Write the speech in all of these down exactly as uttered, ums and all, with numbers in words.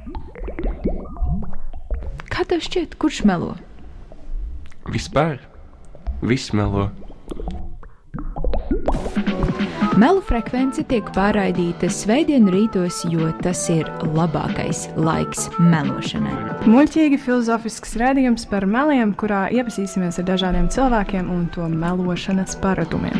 Kā tev šķiet, kurš melo? Vispār viss melo. Melu frekvence tiek pārraidīta svētdienu rītos, jo tas ir labākais laiks melošanai. Muļķīgi filozofisks raidījums par meliem, kurā iepazīsimies ar dažādiem cilvēkiem un to melošanas paradumiem.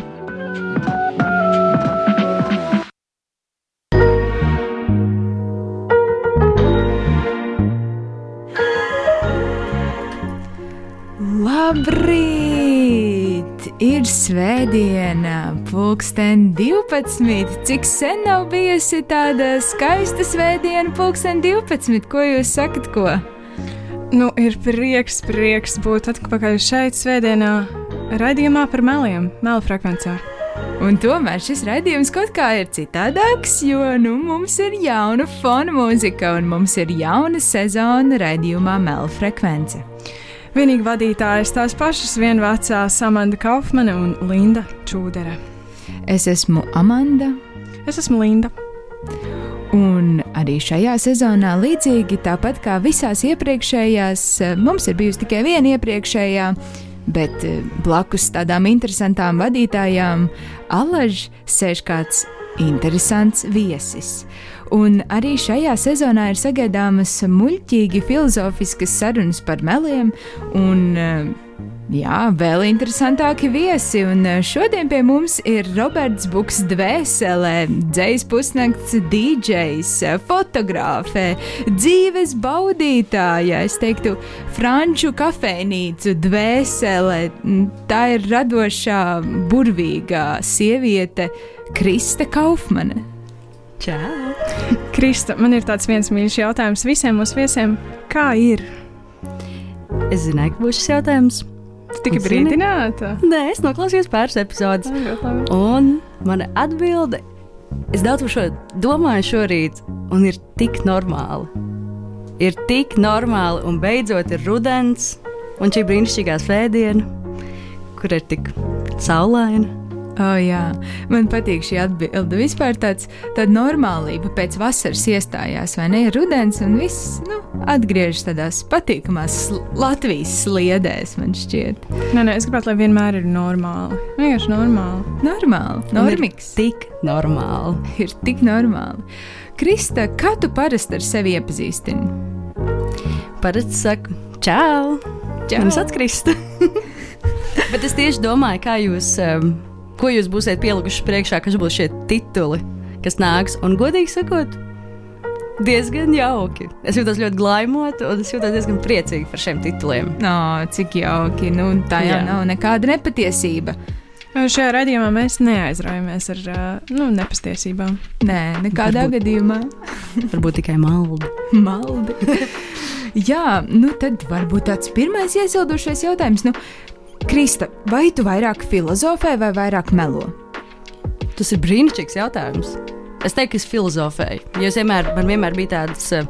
Labrīt! Ir svētdiena, pulksten divpadsmit. Cik sen nav bijusi tāda skaista svētdiena, pulksten divpadsmit? Ko jūs sakat, ko? Nu, ir prieks, prieks būt atpakaļ šeit svētdienā raidījumā par meliem, melu frekvencē. Un tomēr šis raidījums kaut kā ir citādāks, jo nu, mums ir jauna fona mūzika un mums ir jauna sezona raidījumā melu frekvence. Vienīgi vadītājas tās pašas vienvecās Amanda Kaufmane un Linda Čūdere. Es esmu Amanda. Es esmu Linda. Un arī šajā sezonā līdzīgi, tāpat kā visās iepriekšējās, mums ir bijusi tikai viena iepriekšējā, bet blakus tādām interesantām vadītājām alaž sēž kāds interesants viesis. Un arī šajā sezonā ir sagaidāmas muļķīgi filozofiskas sarunas par meliem un, jā, vēl interesantāki viesi. Un šodien pie mums ir Roberts Buks Dvēselē, dzejas pusnakts dīdžejs, fotogrāfē, dzīves baudītāja, es teiktu, franču kafejnīcu Dvēselē. Tā ir radošā, burvīgā sieviete Krista Kaufmane. Čau! Krista, man ir tāds viens mīļš jautājums visiem mūsu viesiem. Kā ir? Es zināju, ka būs šis jautājums. Tu tika brīdināta? Nē, es noklausījos pāris epizodes. Un mana atbilde, es daudz par šo domāju šorīt, un ir tik normāli. Ir tik normāli, un beidzot ir rudens, un šī brīnišķīgā svētdiena, kur ir tik saulaina. O, oh, jā, man patīk šī atbilde. Vispār tāds, tāda normālība pēc vasaras iestājās, vai ne? Rudens un viss, nu, atgriežas tādās patīkamās sl- Latvijas sliedēs, man šķiet. Nē, nē, es gribētu, lai vienmēr ir normāli. Vienkārši normāli. Normāli, normīgs. Ir tik normāli. Ir tik normāli. Krista, kā tu parasti ar sevi iepazīstini? Parasti saku, čau! Čau! Man sauc Krista. Bet es tieši domāju, kā jūs... Um, Ko jūs būsiet pielikuši priekšā, kas būs šie tituli, kas nāks, un godīgi sakot, diezgan jauki. Es jūtos ļoti glaimot, un es jūtos diezgan priecīgi par šiem tituliem. No, cik jauki, nu tā jau Jā. Nav nekāda nepatiesība. Šajā raidījumā mēs neaizraujamies ar nu, nepatiesībām. Nē, nekādā varbūt, gadījumā. Varbūt tikai maldi. Maldi. Jā, nu tad varbūt tāds pirmais iesildušais jautājums, nu, Krista, vai tu vairāk filozofē vai vairāk melo? Tas ir brīnišķīgs jautājums. Es teiktu, ka es filozofēju. Jo es vienmēr, man vienmēr bija tāds uh,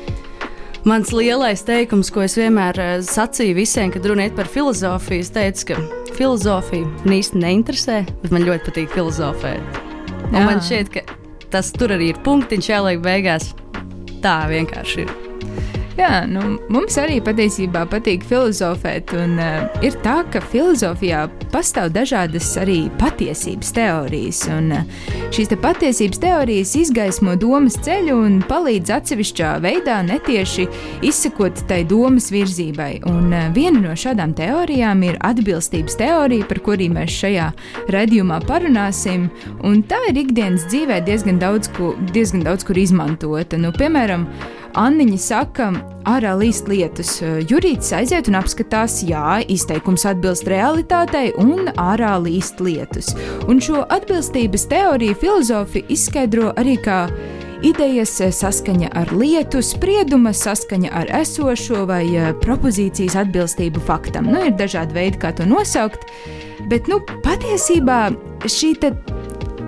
mans lielais teikums, ko es vienmēr uh, sacīju visiem, kad runa iet par filozofiju. Es teicu, ka filozofija man īsti neinteresē, bet man ļoti patīk filozofēt. Un man šķiet, ka tas tur arī ir punktiņš jāliek beigās. Tā vienkārši ir. Jā, nu, mums arī patiesībā patīk filozofēt, un uh, ir tā, ka filozofijā pastāv dažādas arī patiesības teorijas, un uh, šīs te patiesības teorijas izgaismo domas ceļu un palīdz atsevišķā veidā netieši izsekot tai domas virzībai, un uh, viena no šādām teorijām ir atbilstības teorija, par kuru mēs šajā raidījumā parunāsim, un tā ir ikdienas dzīvē diezgan daudz, ko, diezgan daudz kur izmantota. Nu, piemēram, Anniņa saka, ārā līst lietus. Jurītis aiziet un apskatās, jā, izteikums atbilst realitātei un ārā līst lietus. Un šo atbilstības teoriju filozofi izskaidro arī kā idejas saskaņa ar lietu, sprieduma saskaņa ar esošo vai propozīcijas atbilstību faktam. Nu, ir dažādi veidi, kā to nosaukt, bet, nu, patiesībā šī te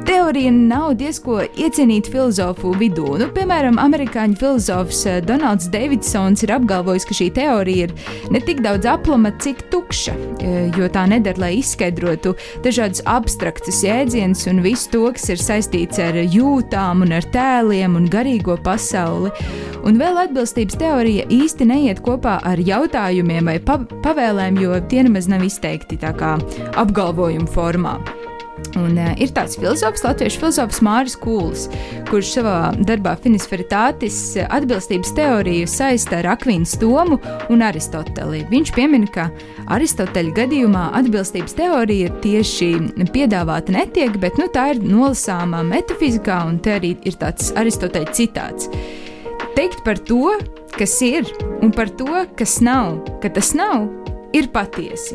teorija nav diezko iecienīta filozofu vidū. Nu, piemēram, amerikāņu filozofs Donalds Davidsons ir apgalvojis, ka šī teorija ir ne tik daudz aplama, cik tukša, jo tā nedara, lai izskaidrotu dažādus abstraktus jēdzienus un visu to, kas ir saistīts ar jūtām un ar tēliem un garīgo pasauli. Un vēl atbilstības teorija īsti neiet kopā ar jautājumiem vai pavēlēm, jo tie nemaz nav izteikti tā kā apgalvojumu formā. Un, uh, ir tāds filozofs, latviešu filozofs Māris Kūls, kurš savā darbā Finis Veritatis atbilstības teoriju saista ar Akvīnas Tomu un Aristoteli. Viņš piemin, ka Aristoteļa gadījumā atbilstības teorija tieši piedāvāta netiek, bet nu, tā ir nolasāmā metafizikā, un te arī ir tāds Aristoteļa citāts. Teikt par to, kas ir, un par to, kas nav, ka tas nav, ir patiesi.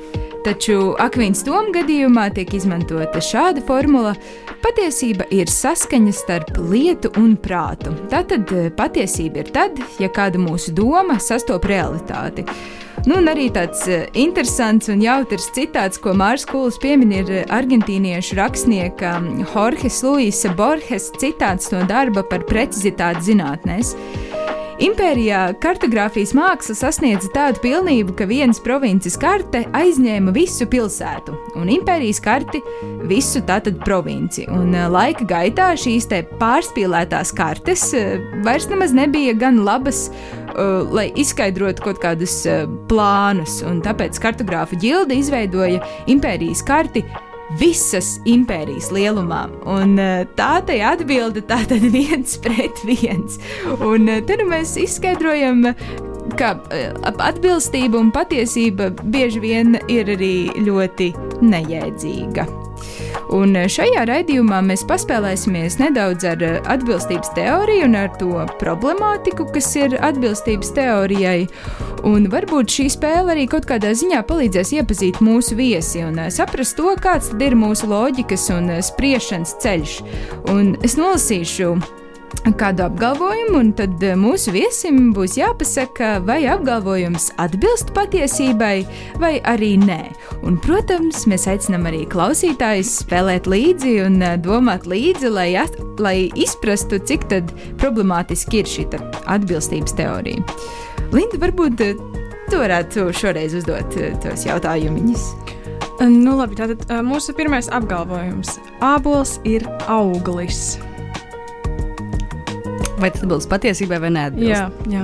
Taču Akvīnas Toma gadījumā tiek izmantota šāda formula: patiesība ir saskaņa starp lietu un prātu. Tātad patiesība ir tad, ja kāda mūsu doma sastop realitāti. Nu, un arī tāds interesants un jautrs citāts, ko Māris Kūls piemin, ir argentīniešu rakstnieka Jorges Luisa Borges citāts no darba par precizitāti zinātnēs. Impērijā kartogrāfijas māksla sasniedza tādu pilnību, ka vienas provinces karte aizņēma visu pilsētu, un impērijas karti visu tātad provinci. Un laika gaitā šīs te pārspīlētās kartes vairs nemaz nebija gan labas, uh, lai izskaidrotu kaut kādus uh, plānus, un tāpēc kartogrāfu ģilde izveidoja impērijas karti visas impērijas lielumā. Un tā tai atbilde tā tad viens pret viens. Un te nu mēs izskaidrojam, ka atbilstība un patiesība bieži vien ir arī ļoti nejēdzīga. Un šajā raidījumā mēs paspēlēsimies nedaudz ar atbilstības teoriju un ar to problemātiku, kas ir atbilstības teorijai. Un varbūt šī spēle arī kaut kādā ziņā palīdzēs iepazīt mūsu viesi un saprast to, kāds tad ir mūsu loģikas un spriešanas ceļš. Un es nolasīšu kādu apgalvojumu, un tad mūsu viesim būs jāpasaka, vai apgalvojums atbilst patiesībai, vai arī nē. Un, protams, mēs aicinām arī klausītājus spēlēt līdzi un domāt līdzi, lai, at, lai izprastu, cik tad problemātiski ir šī atbilstības teorija. Linda, varbūt tu varētu šoreiz uzdot tos jautājumiņus. Nu labi, tātad mūsu pirmais apgalvojums. Ābols ir auglis. Vai tas atbilst patiesībai vai neatbilst? Jā, jā.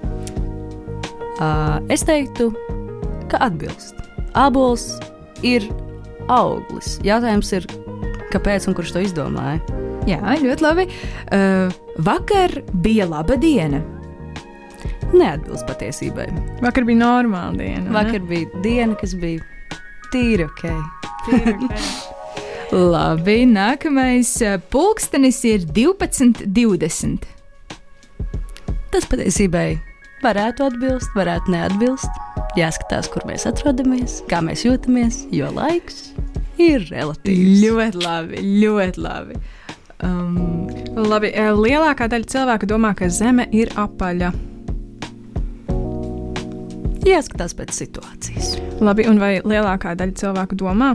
Uh, es teiktu, ka atbilst. Ābols ir auglis. Jautājums ir, kāpēc un kurš to izdomāja? Jā, ļoti labi. Uh, vakar bija laba diena. Neatbilst patiesībai. Vakar bija normāla diena. Vakar ne? bija diena, kas bija tīri ok. Tīri ok. Labi, nākamais. Pulkstenis ir divpadsmit divdesmit. Tas patiesībai varētu atbilst, varētu neatbilst. Jāskatās, kur mēs atrodamies, kā mēs jūtamies, jo laiks ir relatīvs. Ļoti labi, ļoti labi. Um, labi, lielākā daļa cilvēku domā, ka Zeme ir apaļa. Jāskatās pēc situācijas. Labi, un vai lielākā daļa cilvēku domā?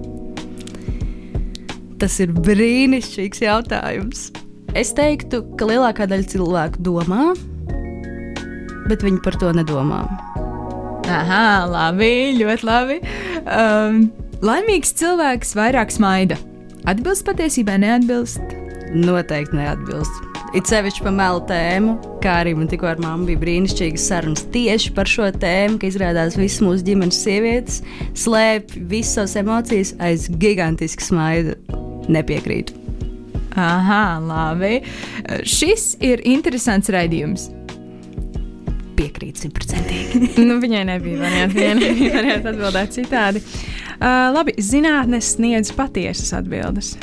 Tas ir brīnišķīgs jautājums. Es teiktu, ka lielākā daļa cilvēku domā, bet viņi par to nedomā. Aha, labi, ļoti labi. Um, laimīgs cilvēks vairāk smaida. Atbilst patiesībai, neatbilst? Noteikti neatbilst. It sevišķi par melu tēmu, kā arī man tikko ar mammu bija brīnišķīgas sarunas tieši par šo tēmu, ka izrādās visas mūsu ģimenes sievietes slēp visas savas emocijas aiz gigantiski smaidu. Nepiekrītu. Aha, labi. Šis ir interesants raidījums. Piekrīt simtprocentīgi. Nu, viņai nebija varianti, viņai nebija varianti atbildēt citādi. Uh, labi, zinātne sniedz patiesas atbildes.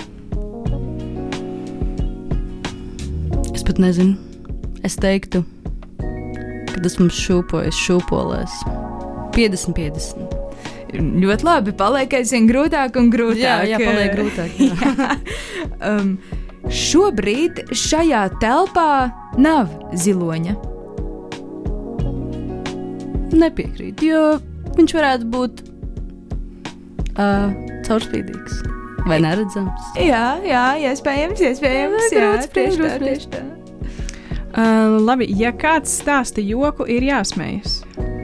Es pat nezinu. Es teiktu, ka tas mums šūpojas šūpolēs. piecdesmit piecdesmit. Ļoti labi, paliek aizvien grūtāk un grūtāk. Jā, jā, paliek grūtāk. Jā. jā. Um, šobrīd šajā telpā nav ziloņa. Nepiekrīt, jo viņš varētu būt uh, caurspīdīgs. Vai neredzams? Jā, jā, iespējams, iespējams. Jā, grūts tieši tā, spriest. tieši tā. Uh, labi, ja kāds stāsta joku, ir jāsmējas.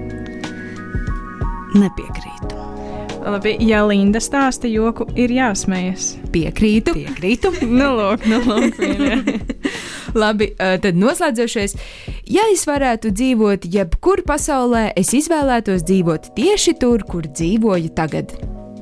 Nepiekrītu. Labi, ja Linda stāsta joku, ir jāsmējas. Piekrītu. Piekrītu. Nu, lūk, nu, lūk, vīrie. Labi, uh, tad noslēdzošais. Ja es varētu dzīvot jebkur pasaulē, es izvēlētos dzīvot tieši tur, kur dzīvoju tagad.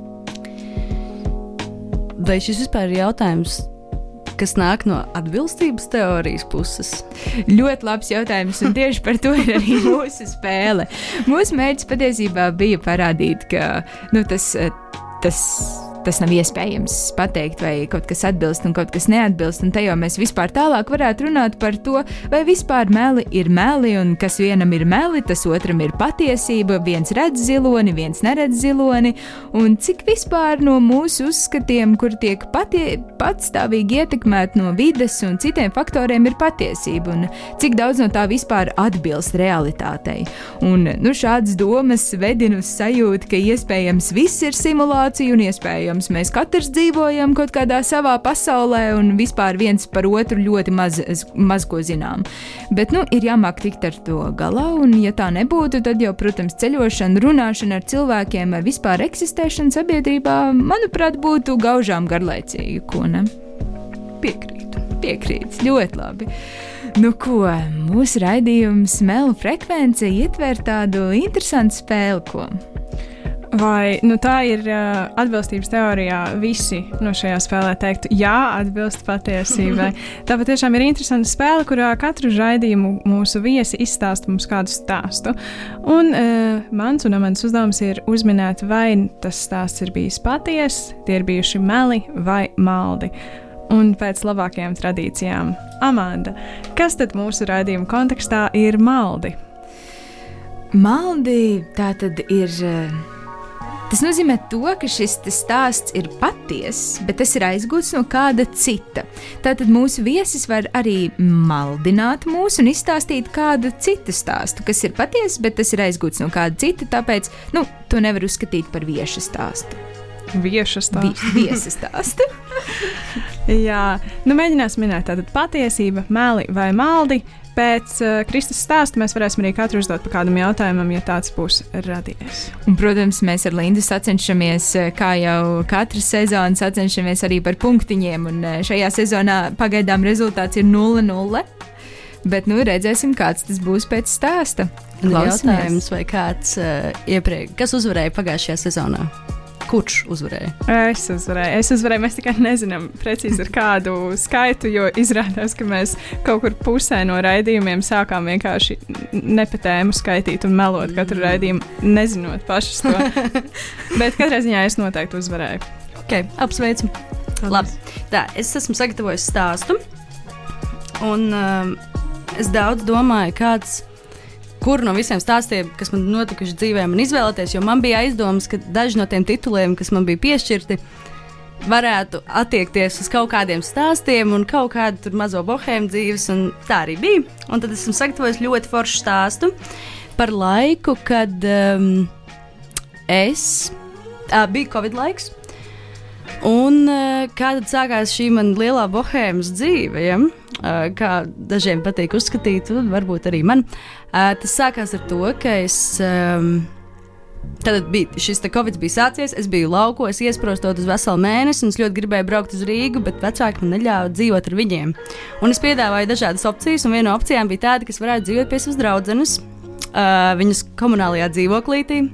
Vai šis vispār ir jautājums, kas nāk no atbilstības teorijas puses? Ļoti labs jautājums, un tieši par to ir arī mūsu spēle. Mūsu mērķis patiesībā bija parādīt, ka nu, tas, tas, tas nav iespējams pateikt, vai kaut kas atbilst un kaut kas neatbilst, un te jau mēs vispār tālāk varētu runāt par to, vai vispār meli ir meli, un kas vienam ir meli, tas otram ir patiesība, viens redz ziloni, viens neredz ziloni, un cik vispār no mūsu uzskatiem, kur tiek patie, patstāvīgi ietekmēt no vides un citiem faktoriem, ir patiesība, un cik daudz no tā vispār atbilst realitātei. Un nu, šādas domas vedina uz sajūtu, ka iespējams viss ir simulācija un iespējams mēs katrs dzīvojam kaut kādā savā pasaulē un vispār viens par otru ļoti maz, maz ko zinām. Bet, nu, ir jāmāk tikt ar to galā, un ja tā nebūtu, tad jau, protams, ceļošana, runāšana ar cilvēkiem vai vispār eksistēšana sabiedrībā, manuprāt, būtu gaužām garlaicīgi, ko ne? Piekrītu. Piekrīts, ļoti labi. Nu ko, mūsu raidījums Melu frekvence ietver tādu interesantu spēli, ko? Vai nu, tā ir uh, atbilstības teorijā visi no šajā spēlē teiktu, jā, atbilst patiesībai. Tā patiešām ir interesanta spēle, kurā katru raidījumu mūsu viesi izstāsta mums kādu stāstu. Un uh, mans un Amandas uzdevums ir uzminēt, vai tas stāsts ir bijis patiess, tie ir bijuši meli vai maldi. Un pēc labākajām tradīcijām, Amanda, kas tad mūsu raidījuma kontekstā ir maldi? Maldi tā tad ir... Tas nozīmē to, ka šis stāsts ir patiess, bet tas ir aizgūts no kāda cita. Tātad mūsu viesis var arī maldināt mūs un izstāstīt kādu citu stāstu, kas ir patiess, bet tas ir aizgūts no kāda cita, tāpēc, nu, to nevar uzskatīt par vieša stāstu. Vieša stāstu. Vi, viesa stāstu. Jā, nu mēģināsim minēt tātad patiesība, meli vai maldi. Pēc uh, Kristus stāsta mēs varēsim arī katru uzdot par kādam jautājumam, ja tāds būs radies. Un, protams, mēs ar Lindu sacenšamies, kā jau katru sezonu, sacenšamies arī par punktiņiem, un šajā sezonā pagaidām rezultāts ir nulle nulle, bet nu redzēsim, kāds tas būs pēc stāsta. Jautājums, vai kāds uh, iepriekš, kas uzvarēja pagājušajā sezonā? Kurš uzvarēja? Es uzvarēju. Es uzvarēju. Mēs tikai nezinām precīzi ar kādu skaitu, jo izrādās, ka mēs kaut kur pusē no raidījumiem sākām vienkārši ne pa tēmu skaitīt un melot katru raidījumu, nezinot pašas to. Bet katrā ziņā es noteikti uzvarēju. Ok, apsveicu. Labi. Tā, es esmu sagatavojis stāstu, un um, es daudz domāju, kāds kuru no visiem stāstiem, kas man notikuši dzīvē, man izvēlēties, jo man bija aizdomas, ka daži no tiem tituliem, kas man bija piešķirti, varētu attiekties uz kaut kādiem stāstiem un kaut kādu tur mazo bohēmu dzīves, un tā arī bija. Un tad esmu sagatavojis ļoti foršu stāstu par laiku, kad um, es, uh, bija Covid laiks, un uh, kā tad sākās šī man lielā bohēmas dzīve, ja? uh, kā dažiem patīk uzskatīt, un varbūt arī man. Uh, tas sākās ar to, ka es, um, tad bija šis te Covid bija sācies, es biju laukos, iesprostot uz veselu mēnesi, un es ļoti gribēju braukt uz Rīgu, bet vecāki man neļāva dzīvot ar viņiem. Un es piedāvāju dažādas opcijas, un viena no opcijām bija tāda, ka es varētu dzīvot pie savas draudzenes, uh, viņas komunālajā dzīvoklītī.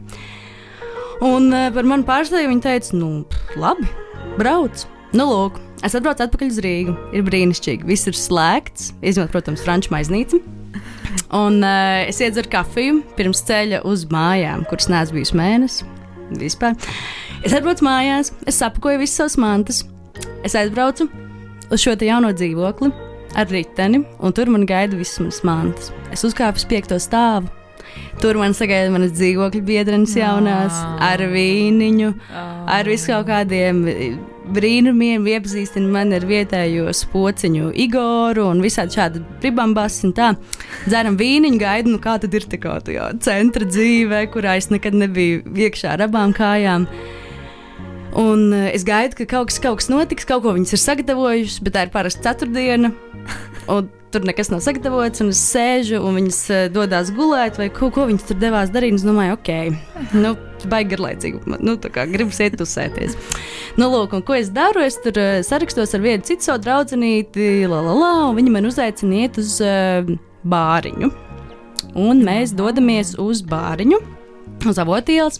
Un uh, par manu pārstāvju viņa teica, nu, labi, brauc. Nu, lūk, es atbraucu atpakaļ uz Rīgu, ir brīnišķīgi, viss ir slēgts, izņemot, protams, franču maiznīcu. Un uh, es iedzeru kafiju pirms ceļa uz mājām, kuras neesmu bijusi mēnesi. Vispār. Es atbraucu mājās, es sapakoju visas savas mantas. Es aizbraucu uz šo te jauno dzīvokli ar riteni, un tur man gaida visas manas mantas. Es uzkāpu uz piekto stāvu. Tur man sagaida manas dzīvokļa biedrenes jaunās, ar vīniņu, ar visu kaut kādiem brīnumiem, iepazīstina mani ar vietējo pociņu Igoru un visādi šādi pribambas un tā. Dzeram vīniņu, gaidu, nu kā tad ir tā kā tajā centra dzīvē, kurā es nekad nebiju iekšā ar abām kājām. Un uh, es gaidu, ka kaut kas, kaut kas notiks, kaut ko viņas ir sagatavojušas, bet tā ir parasti ceturtdiena, un tur nekas nav sagatavots, un es sēžu, un viņas uh, dodās gulēt, vai ko, ko viņas tur devās darīt, un es domāju, ok, nu, baigi garlaicīgi, nu, tā kā gribas iet uzsēties. Nu, lūk, un ko es daru, es tur uh, sarakstos ar vienu citu savu draudzenīti, la, la, la, un viņi man uzaicina iet uz uh, bāriņu, un mēs dodamies uz bāriņu, uz Avotielas,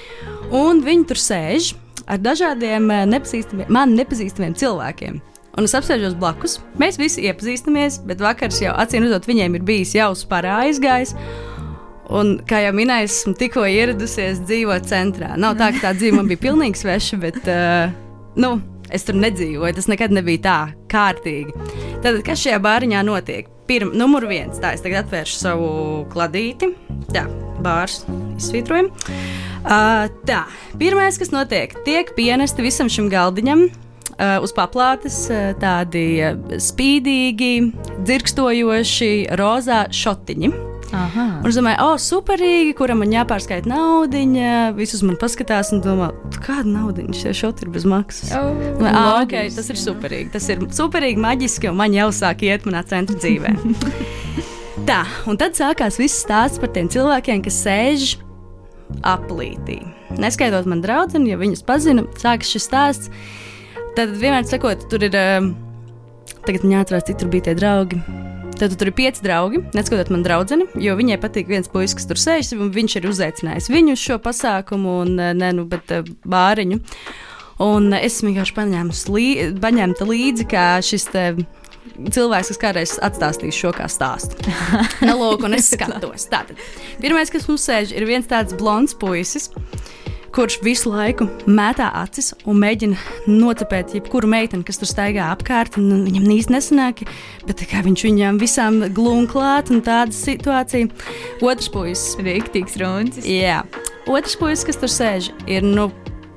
un viņi tur sēž ar dažādiem uh, nepazīstamiem, man nepazīstamiem cilvēkiem. Un es apsēžos blakus. Mēs visi iepazīstamies, bet vakars jau acīm redzot, viņiem ir bijis jau spārā aizgājis. Un, kā jau minēju, esmu tikko ieradusies dzīvot centrā. Nav tā, ka tā dzīve man bija pilnīgi sveša, bet uh, nu, es tur nedzīvoju. Tas nekad nebija tā kārtīgi. Tātad, kas šajā bāriņā notiek? Pirm, numur viens, tā, es tagad atvēršu savu kladīti. Tā, bārs izsvītrojam. Uh, tā, pirmais, kas notiek, tiek pienesti visam šim galdiņam. Uh, uz paplātes uh, tādi uh, spīdīgi, dzirkstojoši, rozā šotiņi. Aha. Un es domāju, o, superīgi, kuram man jāpārskaita naudiņa. Visus man paskatās un domā, kāda naudiņa, šie šoti ir bez maksas. Oh, domāju, ah, ok, logiski, tas ir superīgi. Tas ir superīgi, maģiski, un man jau sāk iet manā centra dzīvē. Tā, un tad sākās viss stāsts par tiem cilvēkiem, kas sēž aplītī. Neskaitot man draudzeni, jo viņus pazinu, sākas šis stāsts. Tad vienmēr sakot, tur ir, tagad man jāatcerās, cik tur bija tie draugi. Tad tur ir pieci draugi, neskatot man draudzeni, jo viņai patīk viens puisis, kas tur sēž, un viņš ir uzaicinājis viņu uz šo pasākumu, un ne, nu, bet bāriņu. Un es vienkārši paņēmu lī, paņemta līdzi, kā šis te cilvēks, kas kādreiz atstāstīs šo kā stāstu. Nu, lūk, un es skatos. Tātad, pirmais, kas mums sēž, ir viens tāds blonds puisis, kurš visu laiku mētā acis un mēģina nocepēt jebkuru meiteni, kas tur staigā apkārt. Viņam īsti nesanāk, bet kā viņš viņām visām glūn klāt un tāda situācija. Otrs puisis. Rīktīgs runcis. Jā. Otrs puisis, kas tur sēž, ir, nu,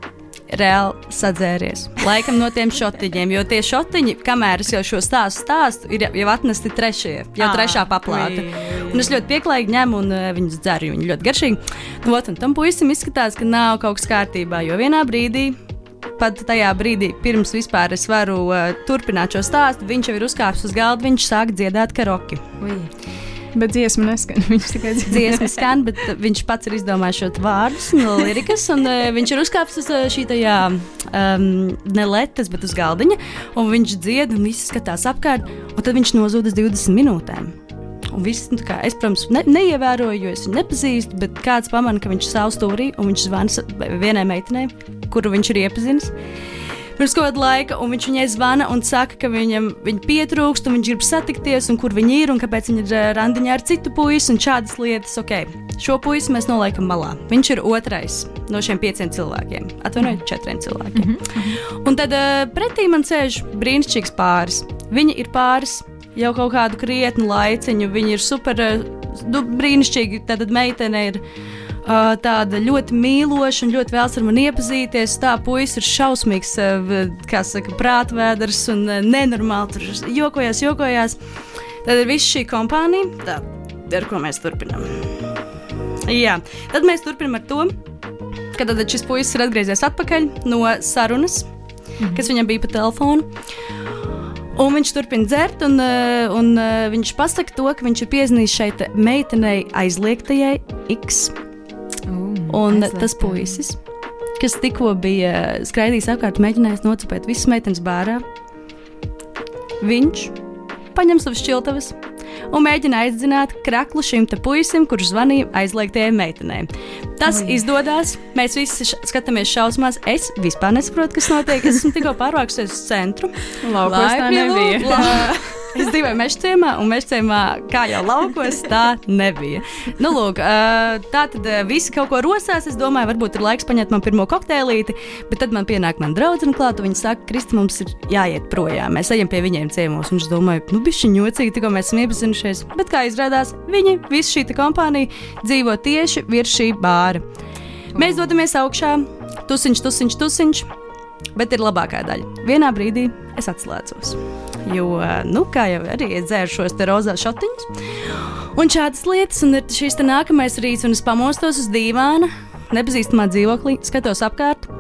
reāli sadzēries. Laikam no tiem šotiņiem, jo tie šotiņi, kamēr es jau šo stāstu stāstu, ir jau atnesti trešie, jau à, trešā paplāte. oui. Un es ļoti pieklājīgi ņemu un uh, viņus dzeru, viņi ļoti garšīgi. Nu, ot, un tam puisim izskatās, ka nav kaut kas kārtībā, jo vienā brīdī, pat tajā brīdī, pirms vispār es varu uh, turpināt šo stāstu, viņš jau ir uzkāpis uz galda, viņš sāk dziedāt karoki. Ui. Bet dziesma neskan. Viņš tikai dziesma skan, bet viņš pats ir izdomājis šos vārdus no lirikas, un uh, viņš ir uzkāpis uz uh, šī tajā um, ne letes, bet uz galdiņa, un viņš dzied un visi skatās apkārt, un tad viņš nozūd uz divdesmit minūtēm. Un viss, nu, kā, es, protams, ne, neievēroju, jo es viņu nepazīstu, bet kāds pamana, ka viņš stāv stūrī, un viņš zvana vienai meitenei, kuru viņš ir iepazinis. Pirms kāda laika, un viņš viņai zvana un saka, ka viņam viņa pietrūkst, un viņš grib satikties, un kur viņi ir, un kāpēc viņi ir randiņā ar citu puisi, un šādas lietas. Ok, šo puisi mēs noliekam malā. Viņš ir otrais no šiem pieciem cilvēkiem. Atvainojiet, četriem cilvēkiem. Mm-hmm. Un tad uh, pretī man sēž brīnišķīgs pāris. Viņi ir pāris jau kaut kādu krietnu laiciņu, viņi ir super uh, brīnišķīgi, tad meitene ir Uh, tāda ļoti mīloša un ļoti vēlas ar mani iepazīties. Tā puisis ir šausmīgs, uh, kā saka, prātvēders un uh, nenormāli tur jokojās, jokojās. Tad ir viss šī kompānija, tā, ar ko mēs turpinām. Jā, tad mēs turpinām ar to, ka tad šis puisis ir atgriezies atpakaļ no sarunas, mm-hmm. kas viņam bija pa telefonu. Un viņš turpina dzert, un, un viņš pasaka to, ka viņš ir piezinījis šeit meitenei aizliegtajai X. Un aizliegtajai. Tas puisis, kas tikko bija skraidījis apkārt, mēģinājis nocepēt visas meitenes bārā, viņš paņem savas šķiltavas un mēģina aizdzināt kraklu šim te puisim, kurš zvanīja aizliegtajai meitenei. Tas Oi. Izdodas, mēs visi š- skatāmies šausmās. Es vispār nesaprotu, kas notiek. Es esmu tikko pārvākusies uz centru. Laukos tā nebija. La- Es dzīvoju Mežciemā, un Mežciemā, kā jau laukos, tā nebija. Nu, lūk, tā tad visi kaut ko rosās. Es domāju, varbūt ir laiks paņemt man pirmo kokteilīti, bet tad man pienāk man draudzene klāt, un viņa saka, Kristi, mums ir jāiet projām. Mēs ejam pie viņiem ciemos, un es domāju, nu, bišķi ņocīgi, tikko mēs esam iepazinušies. Bet kā izrādās, viņi, visa šī kompānija, dzīvo tieši virs šī bāra. Mēs dodamies augšā, tusiņš, tusiņš, tusiņš, bet ir labākā daļa. Vienā brīdī es atslēdzos. Jo, nu, kā jau arī es dzēru šos te rozā šotiņus, un šādas lietas, un ir šīs te nākamais rīts, un es pamostos uz dīvāna, nepazīstamā dzīvoklī, skatos apkārt,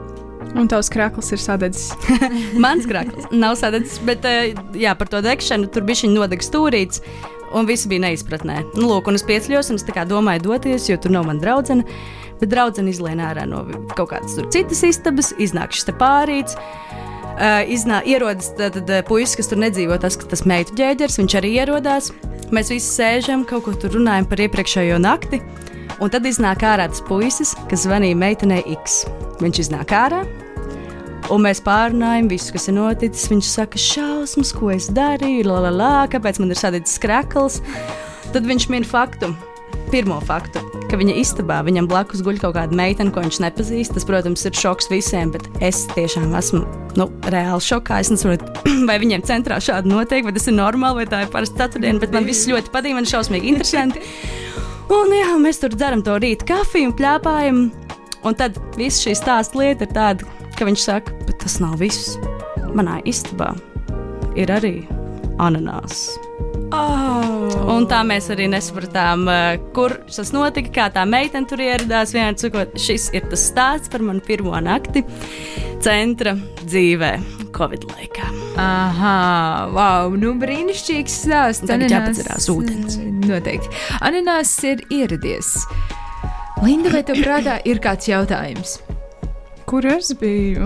Un tavs krakls ir sadedzis. Mans krakls nav sadedzis, bet jā, par to degšanu tur bišķiņ nodeg stūrīts, un visi bija neizpratnē. Nu, lūk, un es piecļos, un es tā kā domāju doties, jo tur nav man draudzene, bet draudzene izlien ārā no kaut kādas tur citas istabas, iznāk šis te pārīts, Uh, iznā, ierodas tad, tad, puisis, kas tur nedzīvo, tas, tas meitu ģēģers, viņš arī ierodās. Mēs visi sēžam, kaut ko tur runājam par iepriekšējo nakti, un tad iznāk ārā tas puisis, kas zvanīja meitenei X. Viņš iznāk ārā, un mēs pārunājam visu, kas ir noticis. Viņš saka, šausmas, ko es darīju, la, la, la, kāpēc man ir sadedzis krakls. Tad viņš min faktu, pirmo faktu, ka viņa istabā, viņam blakus guļ kaut kāda meitene, ko viņš nepazīst. Tas, protams, ir šoks visiem, bet es tiešām esmu, nu, reāli šokā. Es nesaprotu, vai viņiem centrā šādi notiek, vai tas ir normāli, vai tā ir parasti ceturtdiena, bet man viss ļoti patīk, man ir šausmīgi interesanti. Un jā, mēs tur dzeram to rīta kafiju un pļāpājam, un tad viss šī stāsta lieta ir tāda, ka viņš saka, bet tas nav viss. Manā istabā ir arī ananās. Oh. Un tā mēs arī nesapratām, kur tas notika, kā tā meitene tur ieradās. Vienādi sakot, šis ir tas stāsts par manu pirmo nakti centra dzīvē Covid laikā. Aha, wow, nu brīnišķīgs stāsts. Tagad jāpadzerās ūdens. Noteikti. Ananās ir ieradies. Linda, vai tev prātā ir kāds jautājums? Kur es biju?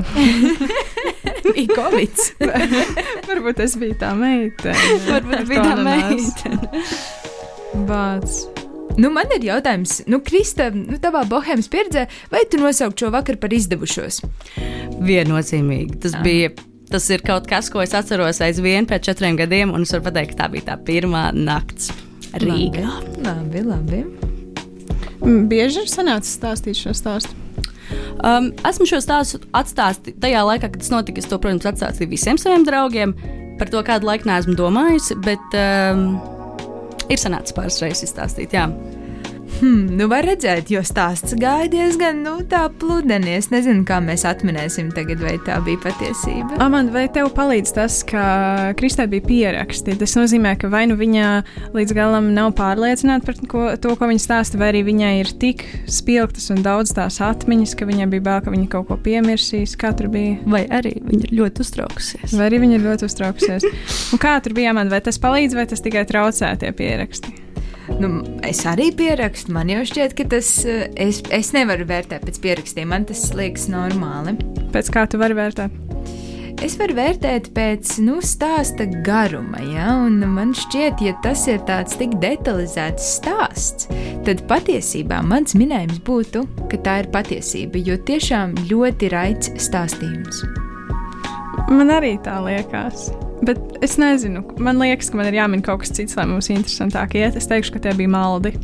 Bija Covids. Varbūt es biju tā meitene. Varbūt bija tā meitene. Bāc. Nu, man ir jautājums, nu, Krista, nu, tavā bohēmas pieredzē, vai tu nosaukt šo vakaru par izdevušos? Viennozīmīgi. Tas Ah. bija, tas ir kaut kas, ko es atceros aizvien pēc četriem gadiem, un es varu pateikt, ka tā bija tā pirmā nakts Rīgā. Labi, labi. Bieži ir sanācis stāstīt šo stāstu? Um, esmu šo stāstu atstāstījis tajā laikā, kad tas notika. Es to, protams, atstāstīju visiem saviem draugiem. Par to kādu laiku neesmu domājusi, bet um, ir sanācis pāris reizes izstāstīt. Jā. Hmm, nu, var redzēt, jo stāsts gāja diezgan, nu, tā pludeni. Es nezinu, kā mēs atminēsim tagad, vai tā bija patiesība. Amanda, vai tev palīdz tas, ka Kristai bija pieraksti? Tas nozīmē, ka vai nu viņa līdz galam nav pārliecināta par ko, to, ko viņa stāsta, vai arī viņai ir tik spilgtas un daudz tās atmiņas, ka viņai bija bail, ka viņa kaut ko piemirsīs. Kā tur bija? Vai arī viņa ir ļoti uztraukusies. Vai arī viņa ir ļoti uztraukusies. Un kā tur bija, Amanda? Vai tas palīdz, vai tas tikai traucē tie pieraksti? Nu, es arī pierakstu. Man jau šķiet, ka tas. Es, es nevaru vērtēt pēc pierakstiem. Man tas liekas normāli. Pēc kā tu vari vērtēt? Es varu vērtēt pēc, nu, stāsta garuma, ja? Un man šķiet, ja tas ir tāds tik detalizēts stāsts, tad patiesībā mans minējums būtu, ka tā ir patiesība, jo tiešām ļoti raids stāstījums. Man arī tā liekas. Bet es nezinu, man liekas, ka man ir jāmin kaut kas cits, lai mums interesantāk iet. Es teikšu, ka tie bija maldi.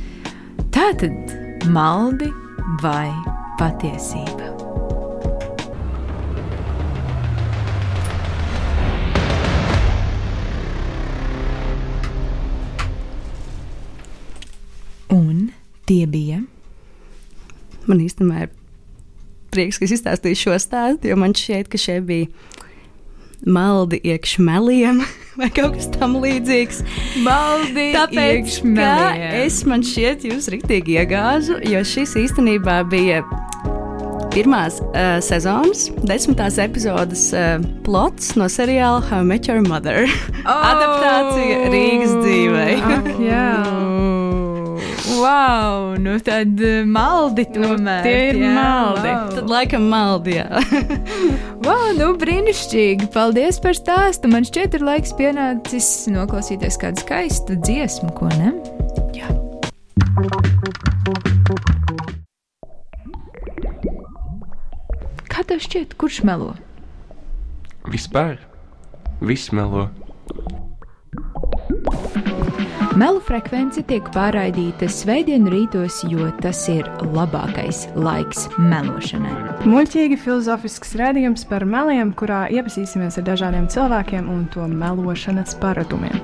Tātad maldi vai patiesība? Un tie bija. Man īstenībā ir prieks, ka es izstāstīju šo stāstu, jo man šķiet, ka šeit bija maldi iekš meliem vai kaut kas tam līdzīgs. Maldi Tāpēc, iekš ka meliem. es man šķiet jūs riktīgi iegāžu, jo šis īstenībā bija pirmās uh, sezonas, desmitās epizodes uh, plots no seriāla How I Met Your Mother. Oh! Adaptācija Rīgas dzīvei. Ak, jā. Wow, nu tad uh, maldi tomēr. tie ir jā, maldi. Wow. Tad laikam maldi, jā. Wow, nu brīnišķīgi. Paldies par stāstu. Man šķiet, ir laiks pienācis noklausīties kādu skaistu dziesmu, ko ne? Jā. Kā tev šķiet, kurš melo? Vispār viss melo. Melu frekvence tiek pārraidīta svētdienu rītos, jo tas ir labākais laiks melošanai. Muļķīgi filozofisks raidījums par meliem, kurā iepazīsimies ar dažādiem cilvēkiem un to melošanas paradumiem.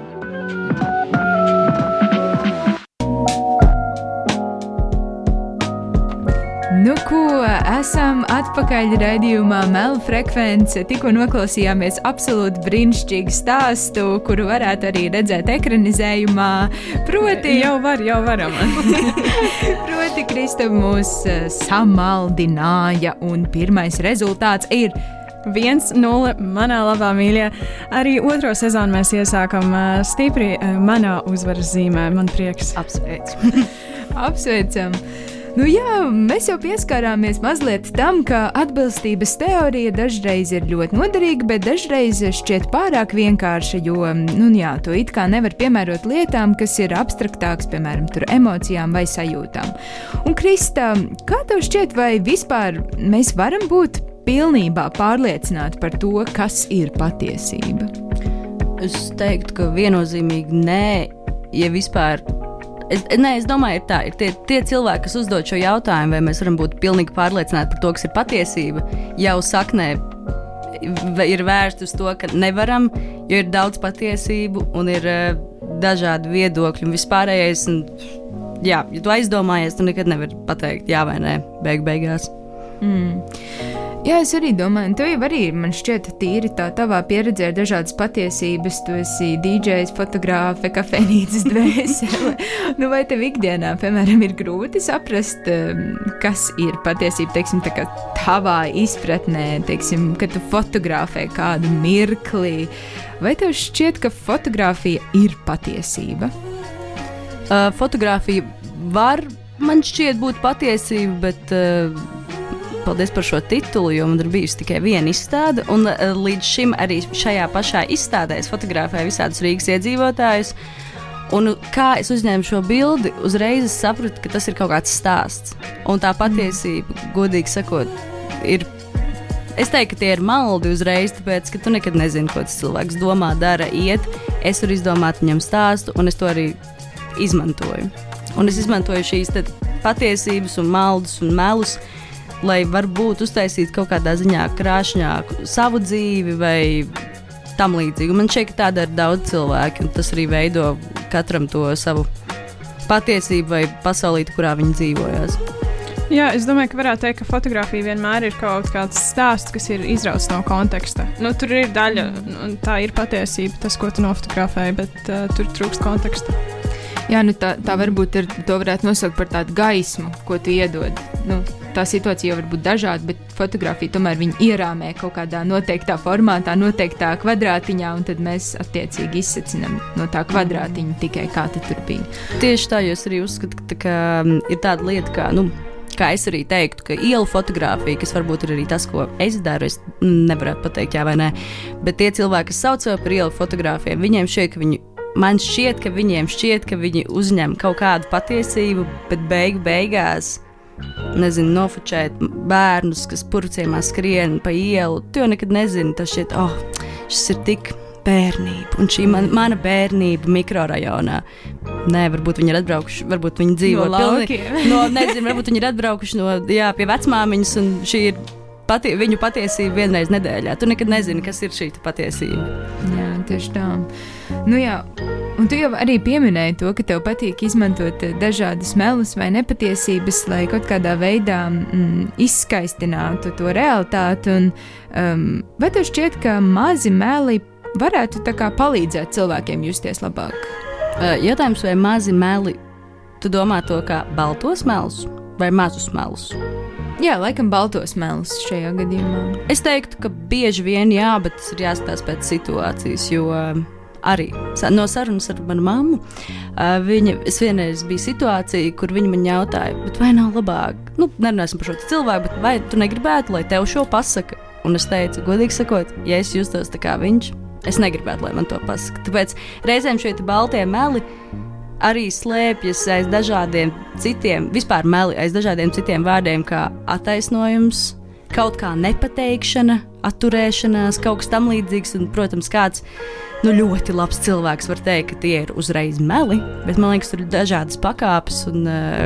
Nu, ko Esam atpakaļ raidījumā Melu frekvence. Tikko noklausījāmies absolūti brīnišķīgu stāstu, kuru varētu arī redzēt ekranizējumā. Proti, jau var, jau varam. Proti, Krista mūs samaldināja, un pirmais rezultāts ir viens nulle manā labā mīļā. Arī otro sezonu mēs iesākam uh, stipri uh, manā uzvaras zīmē. Man prieks. Apsveicu. Apsveicam. Nu jā, mēs jau pieskārāmies mazliet tam, ka atbilstības teorija dažreiz ir ļoti noderīga, bet dažreiz šķiet pārāk vienkārša, jo, nu jā, to it kā nevar piemērot lietām, kas ir abstraktāks, piemēram, tur emocijām vai sajūtām. Un Krista, kā tev šķiet, vai vispār mēs varam būt pilnībā pārliecināti par to, kas ir patiesība? Es teiktu, ka viennozīmīgi nē, ja vispār. Es, ne, es domāju, ir tā, ir tie, tie cilvēki, kas uzdod šo jautājumu, vai mēs varam būt pilnīgi pārliecināti par to, kas ir patiesība, jau saknē ir vērst uz to, ka nevaram, jo ir daudz patiesību un ir uh, dažādi viedokļi un vispārējais. Un, jā, ja tu aizdomājies, tu nekad nevari pateikt jā vai nē, beig beigās. Mm. Jā, es arī domāju, tev jau arī, man šķiet, tīri tā tavā pieredzē ir dažādas patiesības, tu esi dīdžejs, fotogrāfe, kafejnīcas dvēsele. Nu, vai tev ikdienā, piemēram, ir grūti saprast, kas ir patiesība, teiksim, tā kā tavā izpratnē, teiksim, kad tu fotografē kādu mirkli, vai tev šķiet, ka fotografija ir patiesība? Uh, fotografija var, man šķiet, būt patiesība, bet... Uh, Paldies par šo titulu, jo man ir bijusi tikai viena izstāde, un uh, līdz šim arī šajā pašā izstādē es fotografēju visādus Rīgas iedzīvotājus, un kā es uzņēmu šo bildi, uzreiz es sapratu, ka tas ir kaut kāds stāsts, un tā patiesība, godīgi sakot, ir, es teiktu, ka tie ir maldi uzreiz, tāpēc, ka tu nekad nezini, ko tas cilvēks domā, dara, iet, es varu izdomāt viņam stāstu, un es to arī izmantoju, un es izmantoju šīs tad patiesības un maldus un melus, lai varbūt uztaisītu kaut kādā ziņā krāšņāku savu dzīvi vai tam līdzīgi. Man šķiet, ka tāda ir daudz cilvēki, un tas arī veido katram to savu patiesību vai pasaulīti, kurā viņi dzīvojās. Jā, es domāju, ka varētu teikt, ka fotografija vienmēr ir kaut kāds stāsts, kas ir izrauts no konteksta. Nu, tur ir daļa, un tā ir patiesība, tas, ko tu nofotografēji, bet uh, tur trūkst konteksta. Jā, nu tā, tā varbūt ir, to varētu nosaukt par tādu gaismu, ko tu iedod. Nu, tā situācija jau var būt dažāda, bet fotografija tomēr viņa ierāmē kaut kādā noteiktā formātā, noteiktā kvadrātiņā, un tad mēs attiecīgi izsecinām no tā kvadrātiņa tikai kā tad tur bija. Tieši tā, jo es arī uzskatu, ka tā kā, ir tāda lieta, kā, nu, kā es arī teiktu, ka ielu fotografija, kas varbūt ir arī tas, ko es daru, es nevarētu pateikt jā vai nē, bet tie cilvēki, kas sauc sev par ielu fotogrāfiem, viņiem šķiet, ka viņi Man šķiet, ka viņiem šķiet, ka viņi uzņem kaut kādu patiesību, bet beigu beigās, nezinu, nofočēt bērnus, kas purvciemā skrien pa ielu. Tu jau nekad nezini, tas šķiet, oh, šis ir tik bērnība, un šī man, mana bērnība mikrorajonā. Nē, varbūt viņi ir atbraukuši, varbūt viņi dzīvo no laukiem. No, nezinu, varbūt viņi ir atbraukuši no, jā, pie vecmāmiņas, un šī ir pati, viņu patiesība vienreiz nedēļā. Tu nekad nezini, kas ir šī patiesība. Jā, tieši tā. Nu jā, un tu jau arī pieminēji to, ka tev patīk izmantot dažādas melus vai nepatiesības, lai kaut kādā veidā mm, izskaistinātu to realitāti. Un, um, vai tev šķiet, ka mazi meli varētu tā kā palīdzēt cilvēkiem justies labāk? Uh, jautājums, vai mazi meli, tu domā to kā baltos melus vai mazus melus? Jā, laikam baltos melus šajā gadījumā. Es teiktu, ka bieži vien jā, bet tas ir jāskatās pēc situācijas, jo uh, arī no sarunas ar manu mammu, uh, viņa, es vienreiz biju situācija, kur viņa man jautāja, bet vai nav labāk, nu, nerunāsim par šo cilvēku, bet vai tu negribētu, lai tev šo pasaka? Un es teicu, godīgi sakot, ja es justos tā kā viņš, es negribētu, lai man to pasaka. Tāpēc reizēm šie baltie meli arī slēpjas aiz dažādiem citiem, vispār meli aiz dažādiem citiem vārdiem, kā attaisnojums, kaut kā nepateikšana, atturēšanās, kaut kas tam līdzīgs, un, protams, kāds nu, ļoti labs cilvēks var teikt, ka tie ir uzreiz meli, bet man liekas, tur ir dažādas pakāpes, un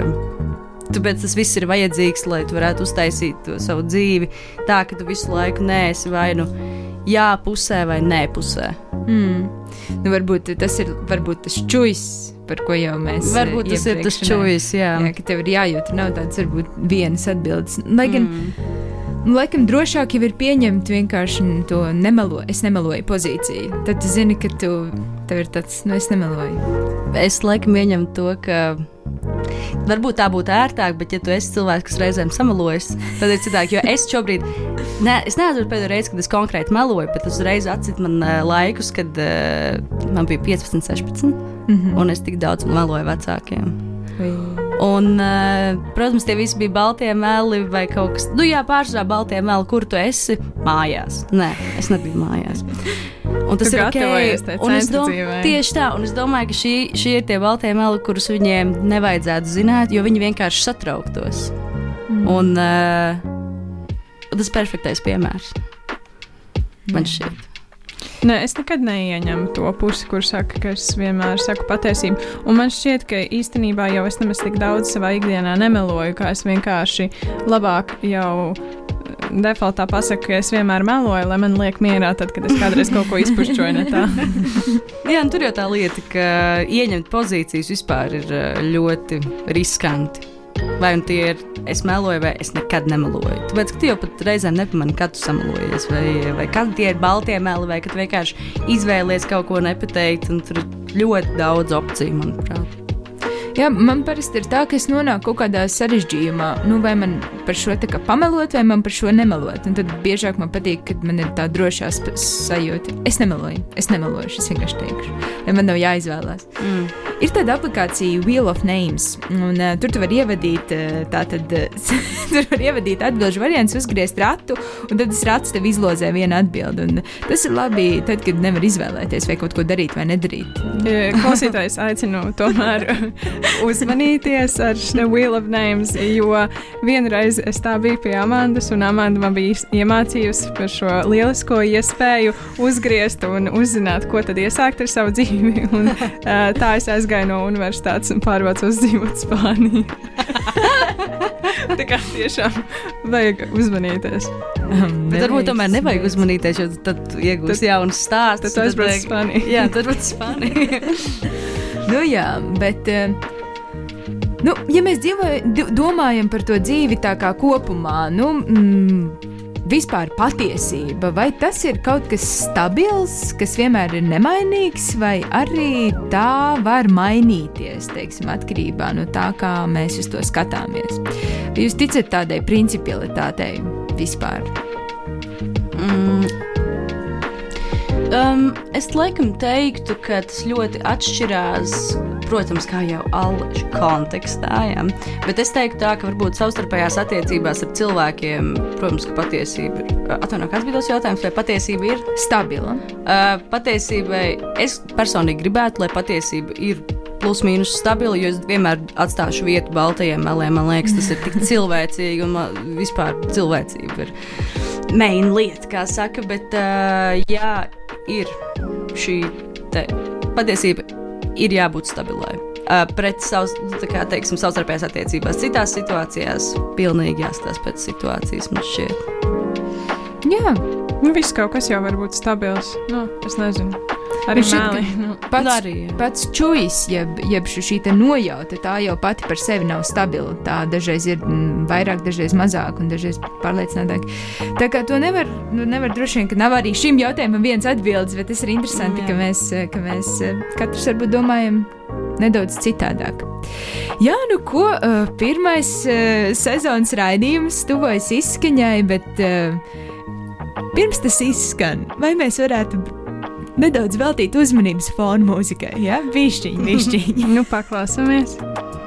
uh, tāpēc tas viss ir vajadzīgs, lai tu varētu uztaisīt to savu dzīvi tā, ka tu visu laiku neesi vai nu jā pusē vai nē pusē. Mm. Nu, varbūt tas ir varbūt tas čujs par ko jau mēs varbūt tas ir tas čujs, jā. jā, ka tev ir jājūt, nav tāds varbūt vienas atbildes. Lai gan, mm. laikam drošāk jau ir pieņemt vienkārši to nemelo, es nemeloju pozīciju. Tad tu zini, ka tu, tev ir tāds, nu es nemeloju. Es laikam ieņemu to, ka varbūt tā būtu ērtāk, bet ja tu esi cilvēks, kas reizēm samelojas, tad ir citāk, jo es šobrīd, ne, es neatceros pēdējo reizi, kad es konkrēti meloju, bet uzreiz atcīt man uh, laikus, kad uh, man bija piecpadsmit, sešpadsmit, mm-hmm. un es tik daudz meloju vecākiem. Vai. Un, uh, protams, tie visi bija baltie meli vai kaut kas, nu jā, pārsvarā baltie meli, kur tu esi? Mājās. Nē, es nebiju mājās. Un tas tu ir ok, un es domāju, tieši tā, un es domāju, ka šī, šī ir tie baltie meli, kurus viņiem nevajadzētu zināt, jo viņi vienkārši satrauktos. Mm. Un uh, tas ir perfektais piemērs. Man šķiet. Nē, es nekad neieņemu to pusi, kur saka, ka es vienmēr saku patiesību. Un man šķiet, ka īstenībā jau es nemaz tik daudz savā ikdienā nemeloju, kā es vienkārši labāk jau defaultā pasaku, ka es vienmēr meloju, lai man liek mierā tad, kad es kādreiz kaut ko izpušķoju ne tā. Jā, un tur jau tā lieta, ka ieņemt pozīcijas vispār ir ļoti riskanti. Vai un tie ir, es meloju, vai es nekad nemeloju. Tāpēc, ka tu jau pat reizēm nepamani, kad tu samelojies, vai, vai kad tie ir baltie meli, vai kad vienkārši izvēlies kaut ko nepateikt, un tur ir ļoti daudz opciju, manuprāt. Jā, man parasti ir tā, ka es nonāku kaut kādā sarežģījumā, nu vai man par šo tā kā pamelot, vai man par šo nemelot. Un tad biežāk man patīk, kad man ir tā drošā sajūta. Es nemeloju, es nemelošu, es vienkārši teikšu, lai man nav jāizvēlās. Mm. Ir tāda aplikācija Wheel of Names, un uh, tur tu var ievadīt, uh, tātad, uh, tur var ievadīt atbilžu variants, uzgriezt ratu, un tad tas rats tev izlozē vienu atbildi. Un tas ir labi tad, kad nevar izvēlēties, vai kaut ko darīt vai nedarīt. Klausītājs aicinu tomēr uzmanīties ar Wheel of Names, jo vienreiz es tā biju pie Amandas, un Amanda man bija iemācījusi par šo lielisko iespēju uzgriezt un uzzināt, ko tad iesākt ar savu dzīvi. Un, uh, tā es aizgāju no universitātes un pārvācos dzīvot Spāniju. Tā kā tiešām vajag uzmanīties. Um, Bet varbūt tomēr nevajag uzmanīties, jo tad iegūs jaunas stāstus. Tad tu aizbrauc uz Spāniju. Jā, tad aizbrauc uz Spāniju. Nu jā, bet, nu, ja mēs dzīvo, domājam par to dzīvi tā kā kopumā, nu, mm, vispār patiesība, vai tas ir kaut kas stabils, kas vienmēr ir nemainīgs, vai arī tā var mainīties, teiksim, atkarībā no tā, kā mēs uz to skatāmies? Vai jūs ticat tādai principialitātei vispār? Mm. Um, es laikam teiktu, ka tas ļoti atšķirās, protams, kā jau allaž kontekstā, jā. Bet es teiktu tā, ka varbūt savstarpējās attiecībās ar cilvēkiem, protams, ka patiesība ir, atvaino, kāds bija tos jautājums, vai patiesība ir stabila? Uh, patiesībai, es personīgi gribētu, lai patiesība ir plus mīnus stabila, jo es vienmēr atstāšu vietu baltajiem meliem, man liekas, tas ir tik cilvēcīgi, un man, vispār cilvēcība ir main lieta, kā saka, bet uh, jā, ir šī te patiesība ir jābūt stabilai. Uh, pret savs, tā kā teiksim, savstarpējās attiecībās citās situācijās pilnīgi jāstās pēc situācijas, man šķiet. Jā. Nu, viss kaut kas jau var būt stabils. Nu, es nezinu. Arī mēli. Nu. Pats, arī, pats čujs, jeb, jeb šī te nojauta, tā jau pati par sevi nav stabila. Tā dažreiz ir vairāk, dažreiz mazāk un dažreiz pārliecinātāk. Tā kā to nevar, nu, nevar droši vien, ka nav arī šim jautājumam viens atbildes, bet tas ir interesanti, ka mēs, ka mēs katrs varbūt domājam nedaudz citādāk. Jā, nu ko, pirmais sezonas raidījums tuvojas izskaņai, bet pirms tas izskan, vai mēs varētu nedaudz veltīt uzmanības fonu mūzikai, ja? Bišķiņ, bišķiņ. Nu, paklausamies.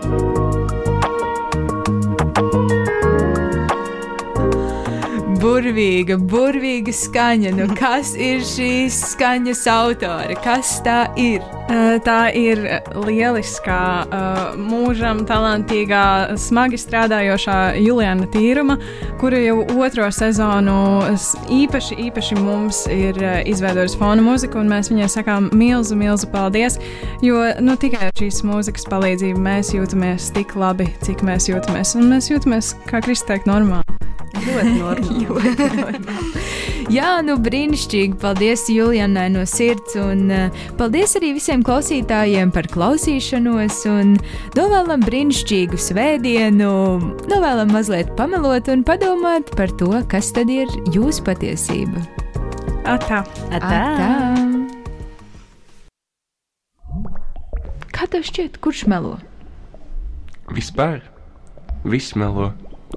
Burvīga, burvīga skaņa. Nu, kas ir šīs skaņas autore? Kas tā ir? Tā ir lieliskā, mūžam talantīgā, smagi strādājošā Juliana Tīruma, kura jau otro sezonu īpaši, īpaši mums ir izveidojusi fona mūziku, un mēs viņai sakām milzu, milzu paldies, jo nu, tikai ar šīs mūzikas palīdzību mēs jūtamies tik labi, cik mēs jūtamies, un mēs jūtamies, kā Krista teikt, normāli. Ļoti normāli. Ļoti normāli. Jā, nu brīnišķīgi. Paldies Julianai no sirds un uh, paldies arī visiem klausītājiem par klausīšanos un novēlam brīnišķīgu svētdienu, novēlam mazliet pamelot un padomāt par to, kas tad ir jūsu patiesība. Atā. Atā. Atā. Kā tev šķiet, kurš melo? Vispār viss melo.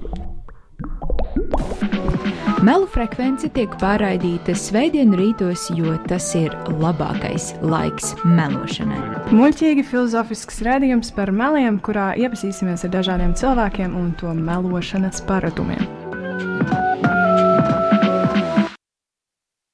Melu frekvence tiek pārraidīta svētdienu rītos, jo tas ir labākais laiks melošanai. Muļķīgi filozofisks raidījums par meliem, kurā iepazīsimies ar dažādiem cilvēkiem un to melošanas paradumiem.